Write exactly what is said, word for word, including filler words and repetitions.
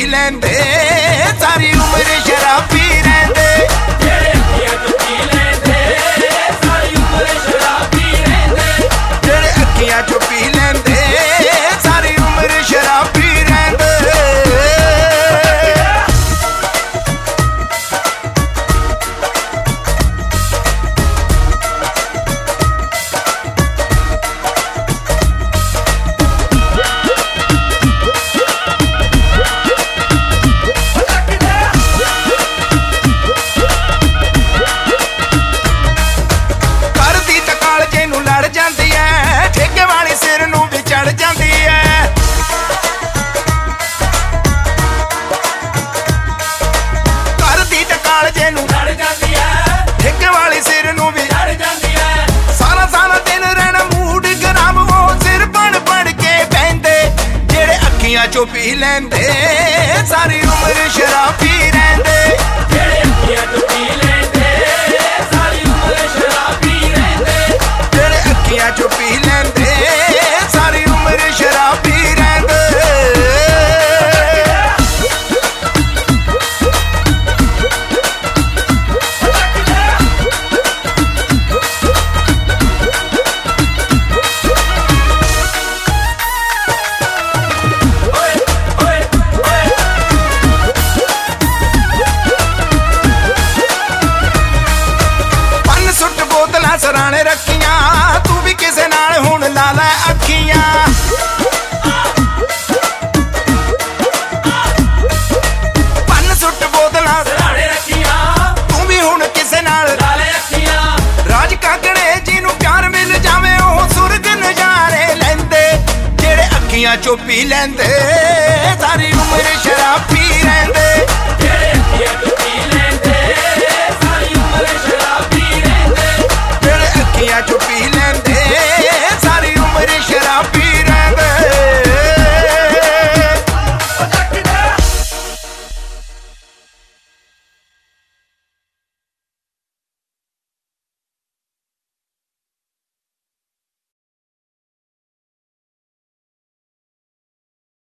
ਲੈਂਦੇ ਸਾਰੀ ਉਮਰ ਸ਼ਰਾਬੀ ਰਹਿੰਦੇ ਜਿਹੜੇ ਅੱਖੀਆਂ ਚੋਂ ਪੀ ਲੈਂਦੇ ਸਾਰੀ ਉਮਰ ਸ਼ਰਾਬੀ ਰਹਿੰਦੇ ਜਿਹੜੇ ਅੱਖੀਆਂ ਚੋਂ ਪੀ ਲੈਂਦੇ ਸਾਰੀ ਉਮਰ ਸ਼ਰਾਬੀ ਰਹਿੰਦੇ ਜਾਂਦੀ ਐ ਠੇਕੇ ਵਾਲੀ ਸਿਰ ਨੂੰ ਵੀ ਚੜ ਜਾਂਦੀ ਐ ਘਰ ਦੀ ਟਕਾਲ ਜੇ ਨੂੰ ਲੜ ਜਾਂਦੀ ਐ ਠੇਕੇ ਵਾਲੀ ਸਿਰ ਨੂੰ ਵੀ ਚੜ ਜਾਂਦੀ ਐ ਸਾਰਾ ਸਾਰਾ ਦਿਨ ਰਹਿਣਾ ਮੂਡ ਖਰਾਬ ਹੋ ਸਿਰ ਬਣ ਬਣ ਕੇ ਬਹਿੰਦੇ ਜਿਹੜੇ ਅੱਖੀਆਂ ਚੋਂ ਪੀ ਲੈਂਦੇ ਸਾਰੀ ਉਮਰ ਸ਼ਰਾਬੀ ਰਹਿੰਦੇ ਜਿਹੜੇ ਅੱਖੀਆਂ ਚੋਂ ਪੀ ਲੈਂਦੇ ਸਾਰੀ ਉਮਰ ਸ਼ਰਾਬੀ ਰਹਿੰਦੇ ਜਿਹੜੇ ਅੱਖੀਆਂ ਚੋਂ ਪੀ ਲੈਂਦੇ ਸਾਰੀ ਉਮਰ ਸ਼ਰਾਬੀ ਰਹਿੰਦੇ ਪੰਨ ਸੁੱਟ ਬੋਤਲਾਂ ਸਰਾਣੇ ਰੱਖੀਆਂ ਤੂੰ ਵੀ ਕਿਸੇ ਨਾਲ ਹੁਣ ਲਾ ਲੈ ਅੱਖੀਆਂ ਪੰਨ ਸੁੱਟ ਬੋਤਲਾਂ ਸਰਾਣੇ ਰੱਖੀਆਂ ਤੂੰ ਵੀ ਹੁਣ ਕਿਸੇ ਨਾਲ ਲਾ ਲੈ ਅੱਖੀਆਂ ਰਾਜ ਕਾਕੜੇ ਜਿਹਨੂੰ ਪਿਆਰ ਮਿਲ ਜਾਵੇ ਉਹ ਸੁਰਗ ਨਜ਼ਾਰੇ ਲੈਂਦੇ ਜਿਹੜੇ ਅੱਖੀਆਂ ਚੋਂ ਪੀ ਲੈਂਦੇ ਸਾਰੀ ਉਮਰ ਸ਼ਰਾਬੀ ਰਹਿੰਦੇ